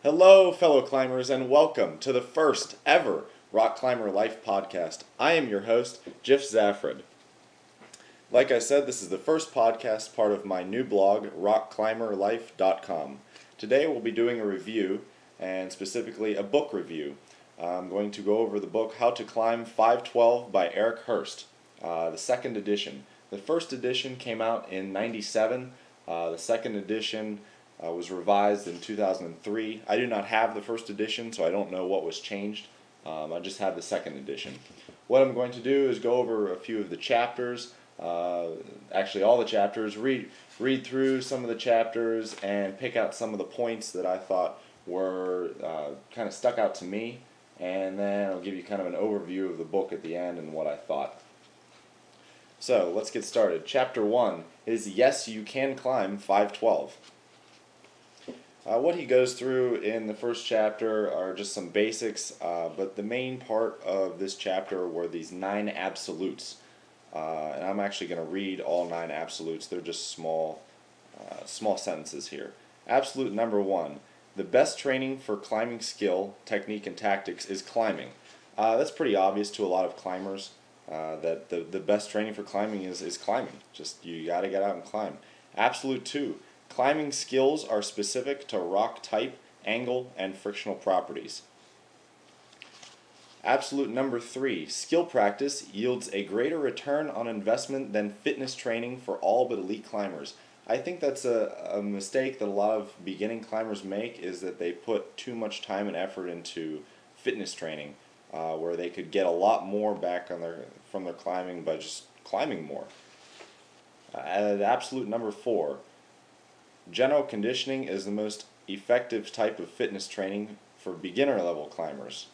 Hello, fellow climbers, and welcome to the first ever Rock Climber Life podcast. I am your host, Jeff Zaffred. Like I said, this is the first podcast part of my new blog, rockclimberlife.com. Today we'll be doing a review, and specifically a book review. I'm going to go over the book How to Climb 512 by Eric Hurst, the second edition. The first edition came out in '97. The second edition was revised in 2003. I do not have the first edition, so I don't know what was changed. I just have the second edition. What I'm going to do is go over a few of the chapters, actually all the chapters, read through some of the chapters, and pick out some of the points that I thought were kind of stuck out to me, and then I'll give you kind of an overview of the book at the end and what I thought. So let's get started. Chapter 1 is Yes, You Can Climb 512. What he goes through in the first chapter are just some basics, but the main part of this chapter were these 9 absolutes. And I'm actually going to read all 9 absolutes. They're just small sentences here. Absolute number 1. The best training for climbing skill, technique, and tactics is climbing. That's pretty obvious to a lot of climbers, that the best training for climbing is climbing. Just you got to get out and climb. Absolute 2. Climbing skills are specific to rock type, angle, and frictional properties. Absolute number 3. Skill practice yields a greater return on investment than fitness training for all but elite climbers. I think that's a mistake that a lot of beginning climbers make, is that they put too much time and effort into fitness training, where they could get a lot more back from their climbing by just climbing more. Absolute number 4. General conditioning is the most effective type of fitness training for beginner level climbers.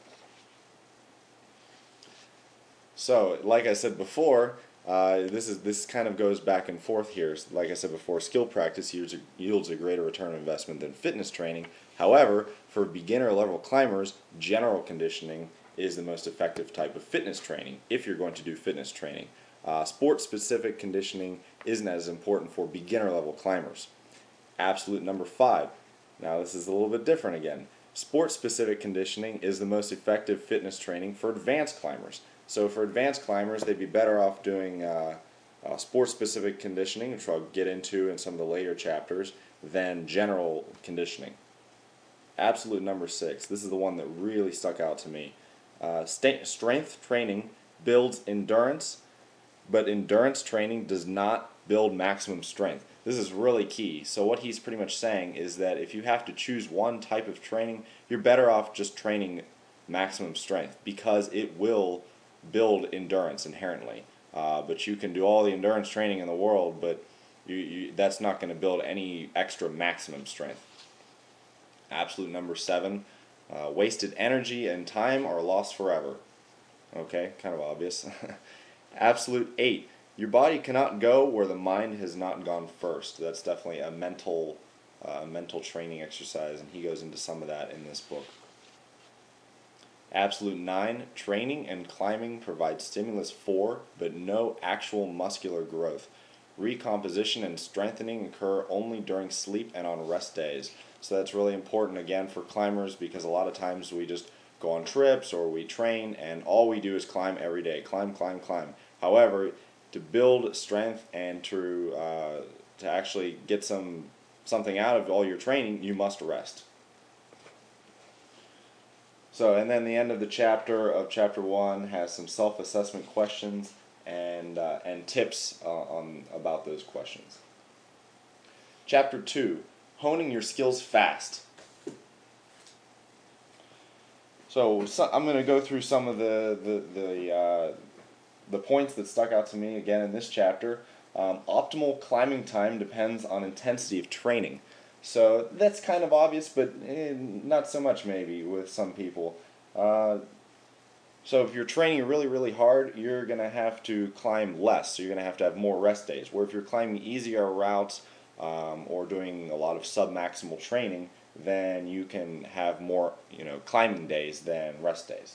So, like I said before, this kind of goes back and forth here. Like I said before, skill practice yields a greater return on investment than fitness training. However, for beginner level climbers, general conditioning is the most effective type of fitness training if you're going to do fitness training. Sport-specific conditioning isn't as important for beginner level climbers. Absolute number 5. Now this is a little bit different again. Sport-specific conditioning is the most effective fitness training for advanced climbers. So for advanced climbers, they'd be better off doing sport-specific conditioning, which I'll get into in some of the later chapters, than general conditioning. Absolute number 6. This is the one that really stuck out to me. Strength training builds endurance, but endurance training does not build maximum strength. This is really key. So what he's pretty much saying is that if you have to choose one type of training, you're better off just training maximum strength, because it will build endurance inherently. But you can do all the endurance training in the world, but that's not going to build any extra maximum strength. Absolute number 7. Wasted energy and time are lost forever. Okay, kind of obvious. Absolute 8. Your body cannot go where the mind has not gone first. That's definitely a mental training exercise, and he goes into some of that in this book. Absolute 9. Training and climbing provide stimulus for, but no actual muscular growth. Recomposition and strengthening occur only during sleep and on rest days. So that's really important, again, for climbers, because a lot of times we just go on trips or we train and all we do is climb every day. Climb, climb, climb. However, to build strength and to actually get something out of all your training, you must rest. So, and then the end of the chapter 1 has some self-assessment questions and tips about those questions. Chapter 2, honing your skills fast. So I'm going to go through some of the points that stuck out to me again in this chapter. Optimal climbing time depends on intensity of training. So that's kind of obvious, but not so much maybe with some people. So if you're training really, really hard, you're going to have to climb less. So you're going to have more rest days. Where if you're climbing easier routes or doing a lot of sub-maximal training, then you can have more climbing days than rest days.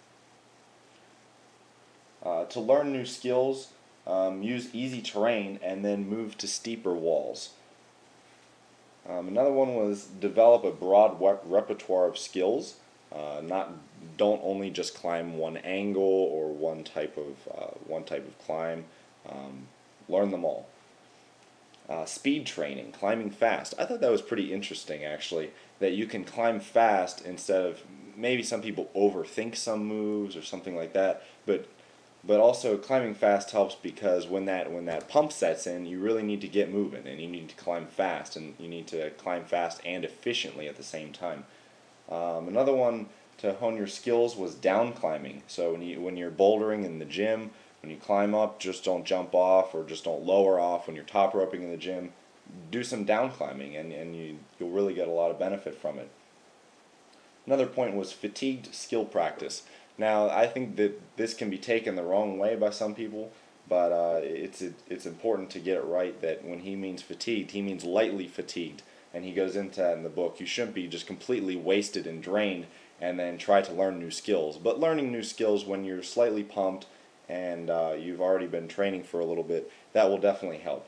To learn new skills, use easy terrain and then move to steeper walls. Another one was develop a broad repertoire of skills. Not don't only just climb one angle or one type of climb. Um, Learn them all. Speed training, climbing fast. I thought that was pretty interesting, actually, that you can climb fast instead of maybe some people overthink some moves or something like that, but also climbing fast helps because when that pump sets in, you really need to get moving and you need to climb fast and you need to climb fast and efficiently at the same time. Another one to hone your skills was down climbing. So when you're bouldering in the gym, when you climb up, just don't jump off or just don't lower off. When you're top roping in the gym, do some down climbing and you'll really get a lot of benefit from it. Another point was fatigued skill practice. Now, I think that this can be taken the wrong way by some people, but it's important to get it right that when he means fatigued, he means lightly fatigued, and he goes into that in the book. You shouldn't be just completely wasted and drained and then try to learn new skills. But learning new skills when you're slightly pumped and you've already been training for a little bit, that will definitely help.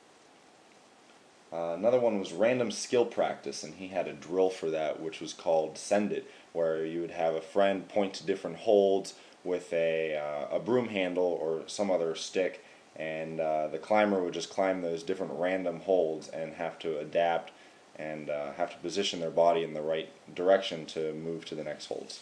Another one was random skill practice, and he had a drill for that, which was called Send It, where you would have a friend point to different holds with a broom handle or some other stick, and the climber would just climb those different random holds and have to adapt and have to position their body in the right direction to move to the next holds.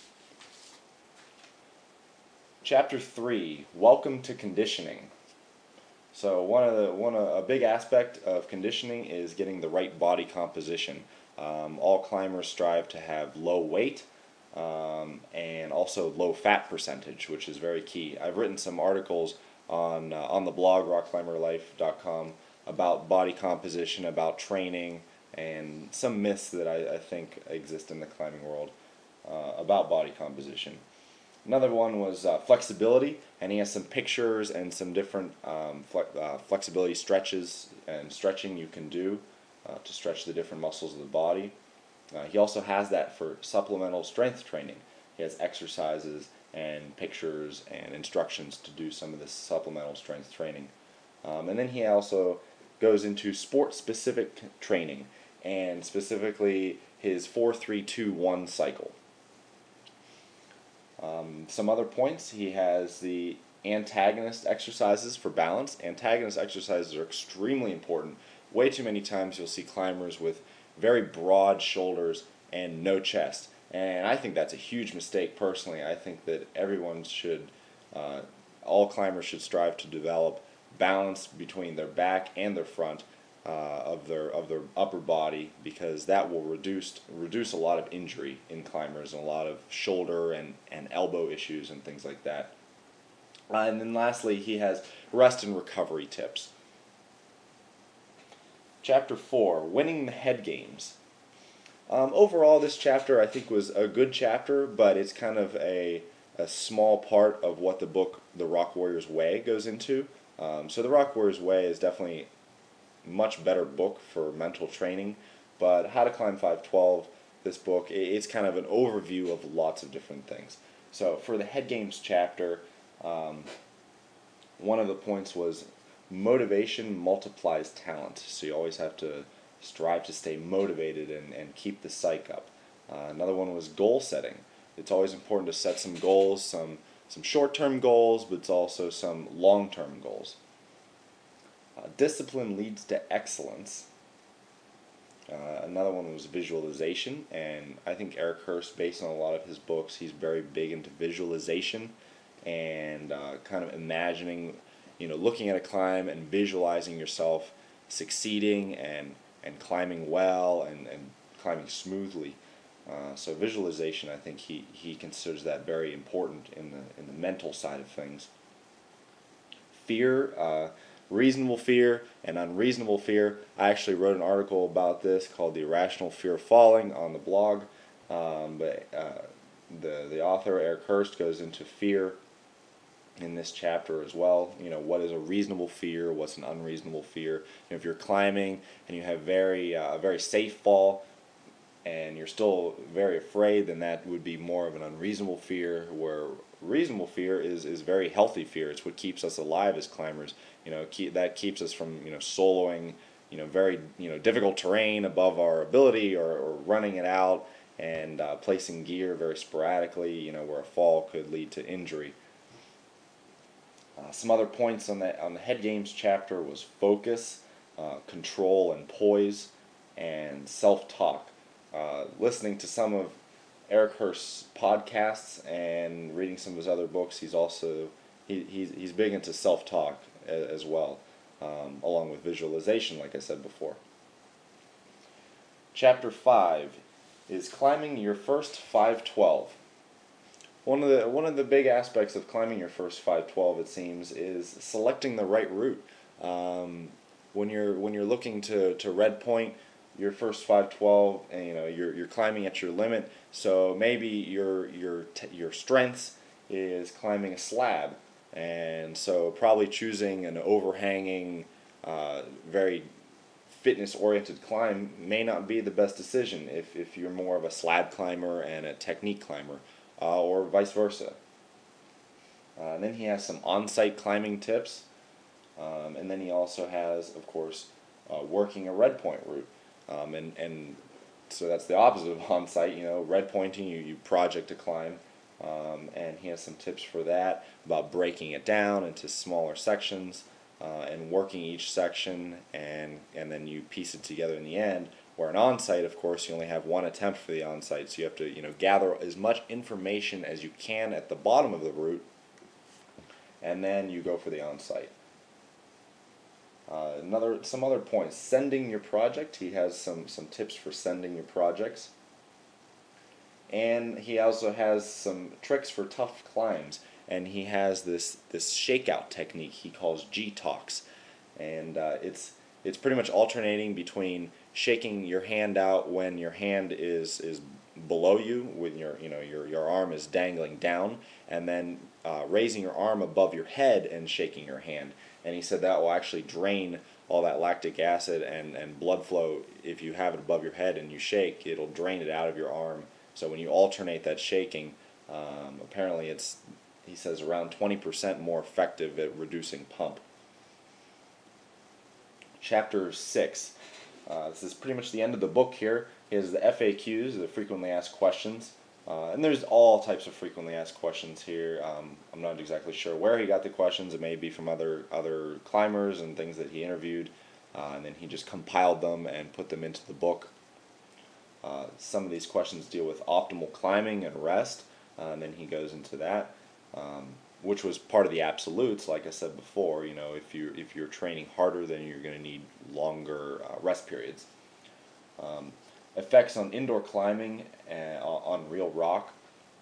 Chapter 3, Welcome to Conditioning. So a big aspect of conditioning is getting the right body composition. All climbers strive to have low weight and also low fat percentage, which is very key. I've written some articles on the blog rockclimberlife.com about body composition, about training, and some myths that I think exist in the climbing world about body composition. Another one was flexibility, and he has some pictures and some different flexibility stretches and stretching you can do to stretch the different muscles of the body. He also has that for supplemental strength training. He has exercises and pictures and instructions to do some of this supplemental strength training. And then he also goes into sport-specific training, and specifically his 4-3-2-1 cycle. Some other points, he has the antagonist exercises for balance. Antagonist exercises are extremely important. Way too many times you'll see climbers with very broad shoulders and no chest. And I think that's a huge mistake personally. I think that all climbers should strive to develop balance between their back and their front of their upper body, because that will reduce a lot of injury in climbers and a lot of shoulder and elbow issues and things like that. And then lastly, he has rest and recovery tips. Chapter 4, Winning the Head Games. Overall, this chapter I think was a good chapter, but it's kind of a small part of what the book The Rock Warrior's Way goes into. So The Rock Warrior's Way is definitely much better book for mental training, but How to Climb 512, this book, it's kind of an overview of lots of different things. So for the Head Games chapter, one of the points was motivation multiplies talent. So you always have to strive to stay motivated and keep the psyche up. Another one was goal setting. It's always important to set some goals, some short-term goals, but it's also some long-term goals. Discipline leads to excellence. Another one was visualization, and I think Eric Hurst, based on a lot of his books, he's very big into visualization and kind of imagining, looking at a climb and visualizing yourself succeeding and climbing well and climbing smoothly. So visualization, I think he considers that very important in the mental side of things. Fear, reasonable fear and unreasonable fear. I actually wrote an article about this called The Irrational Fear of Falling on the blog. But the author, Eric Hurst, goes into fear in this chapter as well. What is a reasonable fear? What's an unreasonable fear? If you're climbing and you have a very safe fall and you're still very afraid, then that would be more of an unreasonable fear, where reasonable fear is very healthy fear. It's what keeps us alive as climbers. That keeps us from soloing very difficult terrain above our ability, or running it out and placing gear very sporadically, where a fall could lead to injury. Some other points on the head games chapter was focus, control and poise, and self-talk. Listening to some of Eric Hurst's podcasts and reading some of his other books, he's big into self-talk as well, along with visualization, like I said before. Chapter 5 is climbing your first 512. One of the big aspects of climbing your first 512, it seems, is selecting the right route. When you're looking to red point your first 512, and you're climbing at your limit, so maybe your strengths is climbing a slab, and so probably choosing an overhanging, very fitness-oriented climb may not be the best decision if you're more of a slab climber and a technique climber, or vice versa. And then he has some on-site climbing tips, and then he also has, of course, working a red point route, and so that's the opposite of on-site. Red pointing, you project a climb, and he has some tips for that, about breaking it down into smaller sections, and working each section, and then you piece it together in the end. Where an on-site, of course, you only have one attempt for the on-site, so you have to gather as much information as you can at the bottom of the route, and then you go for the on-site. Some other points. Sending your project. He has some tips for sending your projects. And he also has some tricks for tough climbs. And he has this shakeout technique he calls G-Talks. And it's pretty much alternating between shaking your hand out when your hand is below you, when your arm is dangling down, and then raising your arm above your head and shaking your hand. And he said that will actually drain all that lactic acid and blood flow. If you have it above your head and you shake, it'll drain it out of your arm. So when you alternate that shaking, apparently he says around 20% more effective at reducing pump. Chapter 6. This is pretty much the end of the book here. He has the FAQs, the frequently asked questions. And there's all types of frequently asked questions here. I'm not exactly sure where he got the questions. It may be from other climbers and things that he interviewed. And then he just compiled them and put them into the book. Some of these questions deal with optimal climbing and rest. And then he goes into that. Which was part of the absolutes, like I said before. If you're training harder, then you're going to need longer rest periods. Effects on indoor climbing on real rock.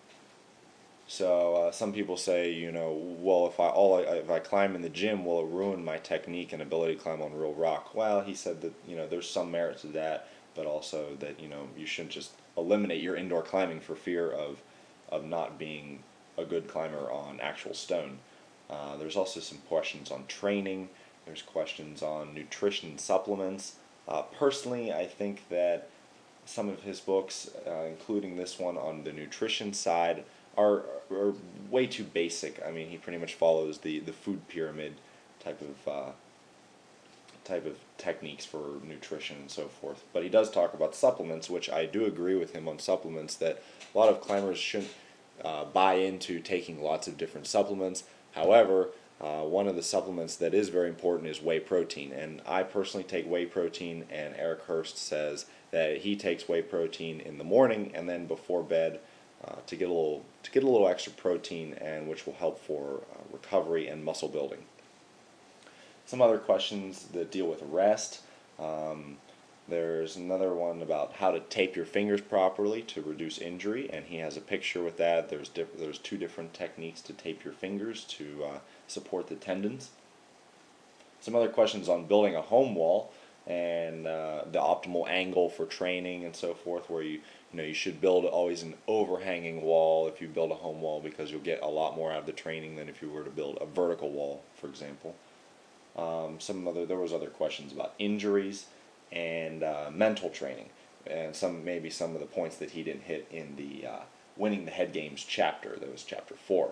So some people say, well, if I climb in the gym, will it ruin my technique and ability to climb on real rock? Well, he said that there's some merit to that, but also that you shouldn't just eliminate your indoor climbing for fear of not being a good climber on actual stone. There's also some questions on training. There's questions on nutrition supplements. Personally, I think that some of his books, including this one on the nutrition side, are way too basic. I mean, he pretty much follows the food pyramid type of techniques for nutrition and so forth. But he does talk about supplements, which I do agree with him on supplements, that a lot of climbers shouldn't buy into taking lots of different supplements. However, one of the supplements that is very important is whey protein, and I personally take whey protein, and Eric Hurst says that he takes whey protein in the morning and then before bed to get a little extra protein, and which will help for recovery and muscle building. Some other questions that deal with rest. There's another one about how to tape your fingers properly to reduce injury, and he has a picture with that. There's two different techniques to tape your fingers to support the tendons. Some other questions on building a home wall and the optimal angle for training and so forth, where you should build always an overhanging wall if you build a home wall, because you'll get a lot more out of the training than if you were to build a vertical wall, for example. There was other questions about injuries and mental training, and maybe some of the points that he didn't hit in the Winning the Head Games chapter. That was chapter 4.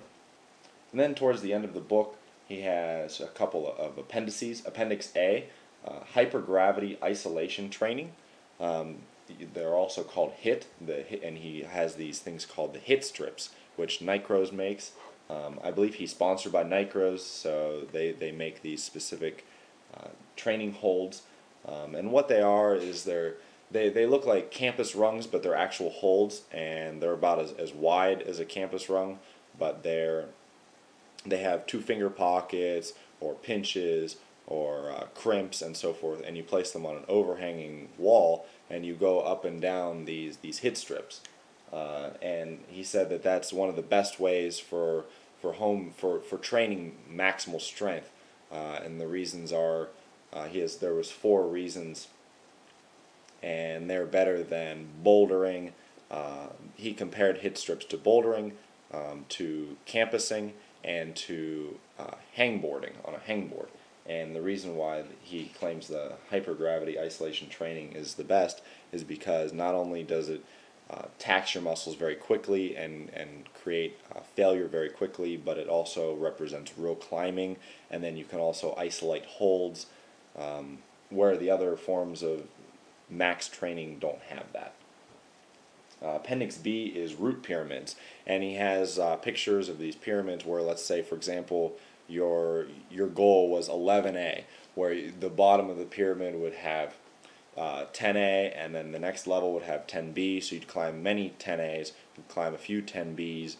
And then towards the end of the book, he has a couple of appendices. Appendix A hypergravity isolation training. They're also called HIT, and he has these things called the HIT strips, which Nycros makes. I believe he's sponsored by Nycros, so they make these specific training holds. And what they are is they look like campus rungs, but they're actual holds, and they're about as wide as a campus rung, but they have two finger pockets or pinches or crimps and so forth, and you place them on an overhanging wall, and you go up and down these HIT strips. And he said that that's one of the best ways for training maximal strength. And the reasons are there was four reasons, and they're better than bouldering. He compared HIT strips to bouldering, to campusing, and to hangboarding on a hangboard. And the reason why he claims the hypergravity isolation training is the best is because not only does it tax your muscles very quickly and create failure very quickly, but it also represents real climbing, and then you can also isolate holds, where the other forms of max training don't have that. Appendix B is root pyramids, and he has pictures of these pyramids where, let's say, for example, your goal was 11A, where the bottom of the pyramid would have 10A, and then the next level would have 10B, so you'd climb many 10As, you'd climb a few 10Bs,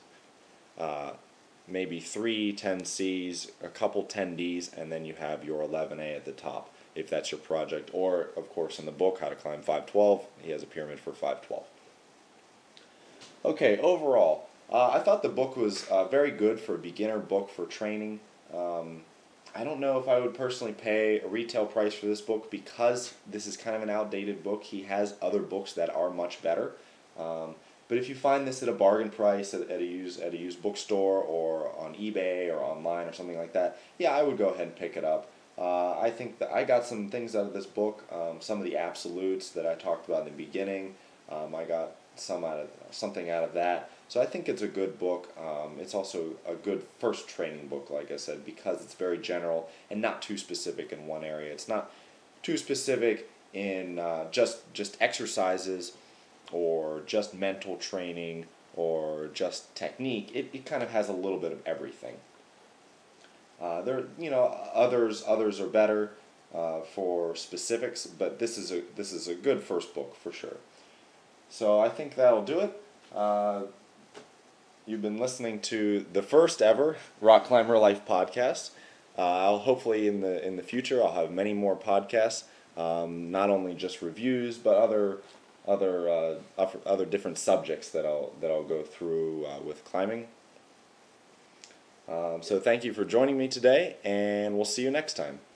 maybe 3 10Cs, a couple 10Ds, and then you have your 11A at the top, if that's your project. Or, of course, in the book, How to Climb 512, he has a pyramid for 512. Okay, overall, I thought the book was very good for a beginner book for training. I don't know if I would personally pay a retail price for this book because this is kind of an outdated book. He has other books that are much better. But if you find this at a bargain price at a used bookstore or on eBay or online or something like that, yeah, I would go ahead and pick it up. I think that I got some things out of this book. Some of the absolutes that I talked about in the beginning, I got something out of that. So I think it's a good book. It's also a good first training book, like I said, because it's very general and not too specific in one area. It's not too specific in just exercises or just mental training or just technique. It kind of has a little bit of everything. Others are better for specifics, but this is a good first book for sure. So I think that'll do it. You've been listening to the first ever Rock Climber Life podcast. I'll hopefully in the future I'll have many more podcasts, not only just reviews but other different subjects that I'll go through with climbing. So thank you for joining me today, and we'll see you next time.